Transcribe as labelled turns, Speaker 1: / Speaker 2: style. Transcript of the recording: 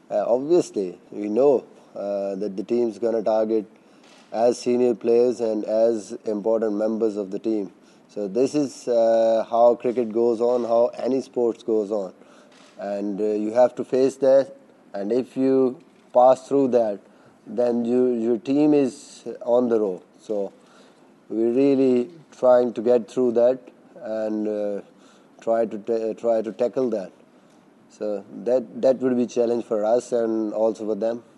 Speaker 1: Obviously, we know that the team's going to target as senior players and as important members of the team. So this is how cricket goes on, how any sports goes on, and you have to face that. And if you pass through that, then your team is on the road. So we're really trying to get through that and try to tackle that. So that would be a challenge for us and also for them.